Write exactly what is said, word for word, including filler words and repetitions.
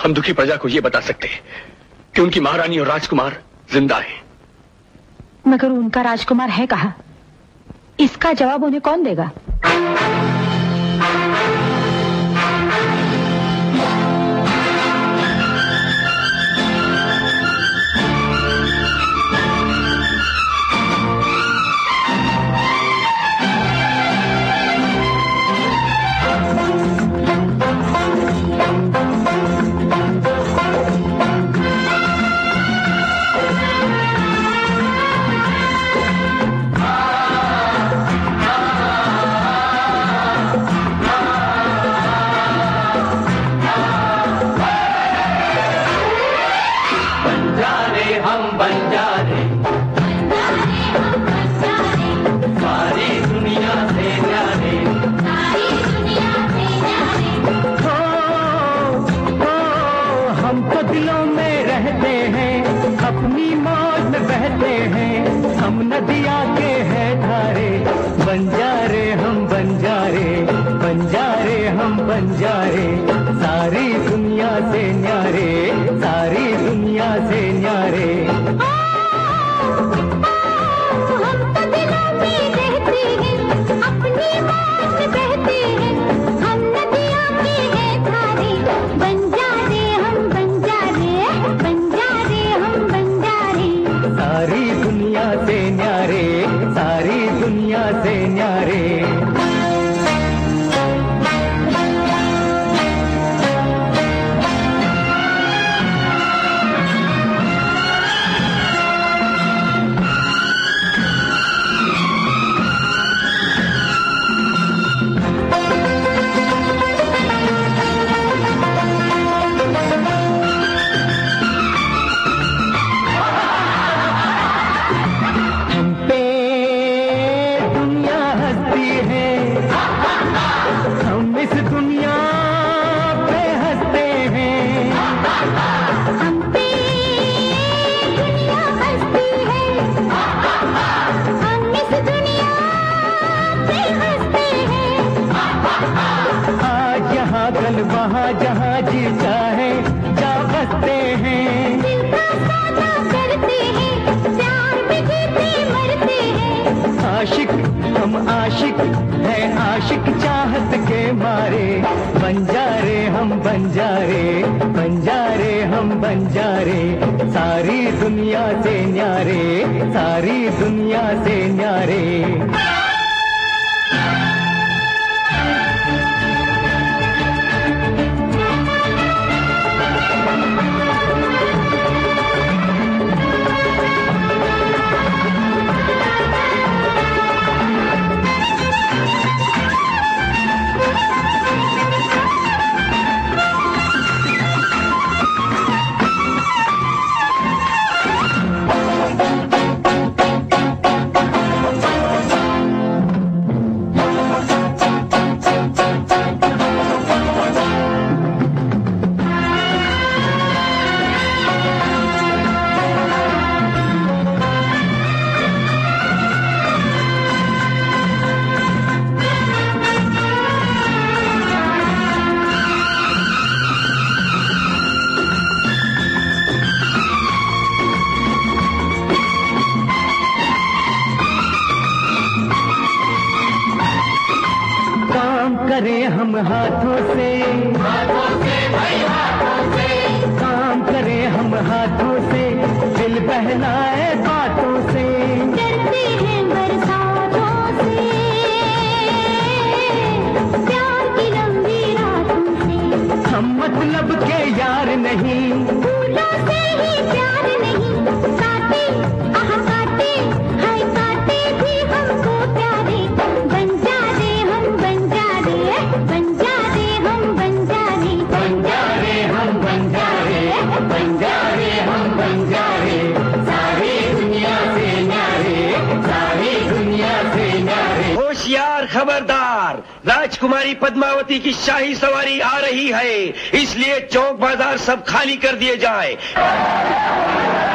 हम दुखी प्रजा को यह बता सकते हैं कि उनकी महारानी और राजकुमार जिंदा हैं। मगर उनका राजकुमार है कहाँ? इसका जवाब उन्हें कौन देगा? बंजारे सारी दुनिया से न्यारे, सारी दुनिया से न्यारे। हम तो दिलों में रहते हैं, अपनी मौत बहते हैं, हम नदियों के हैं धारे। बंजारे हम बंजारे, बंजारे हम बंजारे, सारी दुनिया से न्यारे, सारी दुनिया से न्यारे। वहाँ जहाँ जी चाहे जा बसते हैं, दिल का सौदा करते हैं, प्यार में जीते मरते हैं। आशिक हम आशिक है, आशिक चाहत के मारे। बंजारे हम बंजारे, बंजारे हम बंजारे, सारी दुनिया से न्यारे, सारी दुनिया से न्यारे। करें हम हाथों से, हाथों से भाई हाथों से, काम करें हम हाथों से, दिल बहलाए बातों से, डरते हैं बरसातों से, प्यार की लंबी रातों से। हम मतलब के यार नहीं, फूलों से ही प्यार नहीं, काटे आह काटे हाय काटे भी हमको प्यारे। बंजारे हम बंजारे, बंजारे हम बंजारे, बंजारे हम बंजारे, बंजारे हम बंजारे, सारी दुनिया से न्यारे, सारी दुनिया से न्यारे। होशियार खबरदार, राजकुमारी पद्मावती की शाही सवारी आ रही है, इसलिए चौक बाजार सब खाली कर दिए जाए।